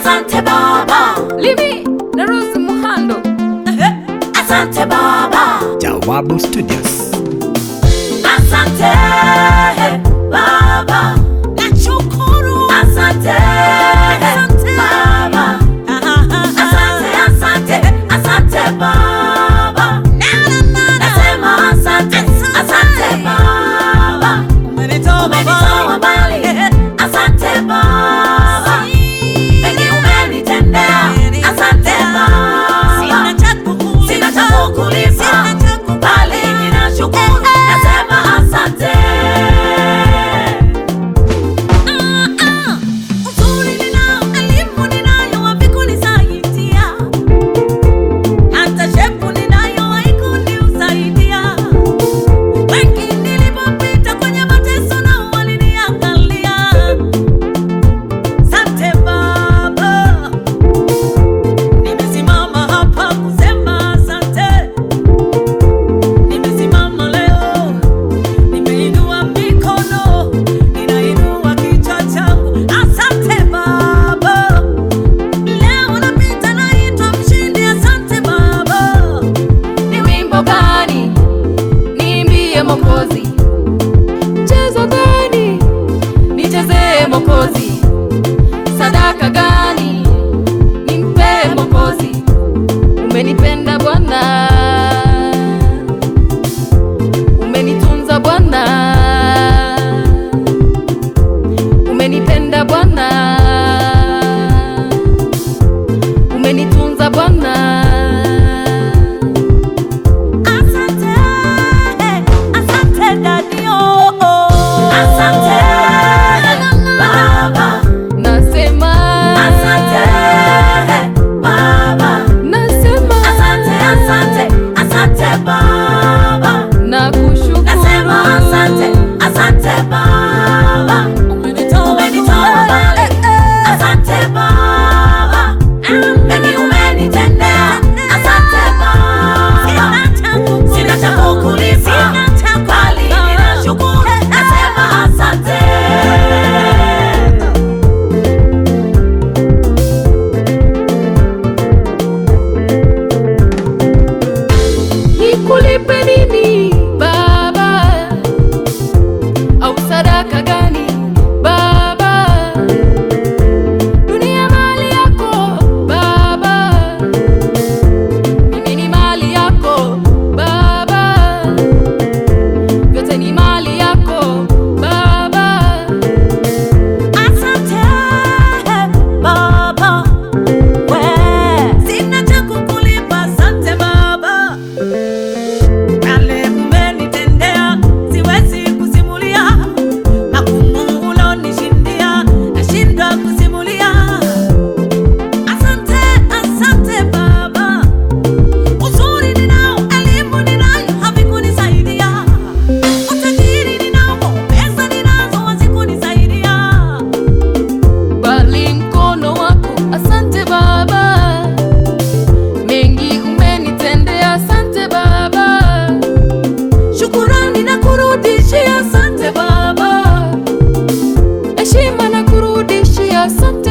Asante Baba. Limi na Rose Muhando. Asante Baba. Jawabu Studios. Asante Baba. Nashukuru. Asante Baba. Asante Baba. Nasema asante Baba. Umenitoa mbali. Asante Baba. Mengi umenitendea. Asante Baba. Sina cha kukulipa, bali ninashukuru. Nasema asante. Uzuri ninao, elimu ninayo, wapi kunisaidia. Hata shepu ninayo, haikunisaidia. Wengi nilipopita kwenye mateso nao waliniangalia. Asante Baba. Nimesimama hapa kusema asante. Nimesimama leo, nimeinua mikono, ninainua kichwa changu. Asante Baba. Leo napita naitwa mshindi. Asante Baba. Ni wimbo gani niimbie Mwokozi? Mchezo gani nichezee Mwokozi? Sadaka gani nimpe Mwokozi? Umenipenda Bwana, umenitunza Bwana, umenipenda Bwana, umenitunza Bwana. Asante Daddy. Asante Baba. Nasema Asante Baba. nasema Asante Baba. na kushukuru. Nasema asante Baba. Umenitoa mbali. Asante Baba. Mengi umenitendea. Asante Baba. Sina cha kukulipa, bali ninashukuru. Nasema asante. Nikulipe nini Baba, au sadaka gani Baba? Dunia mali yako Baba, mimi ni mali yako Baba, vyote ni mali yako Baba. Asante Baba. Sina cha kukulipa. Asante Baba. Yale umenitendea siwezi kusimulia. Magumu ulonishindia nashindwa kusimulia. Asante Baba. Uzuri ninao, elimu ninayo, havikunisaidia. Utajiri ninao, pesa ninazo, hazikunisaidia. Bali mkono wako. Asante Baba, mengi umenitendea. Asante Baba, Shukurani na kurudishia. Asante Baba. heshima na kurudishia. Asante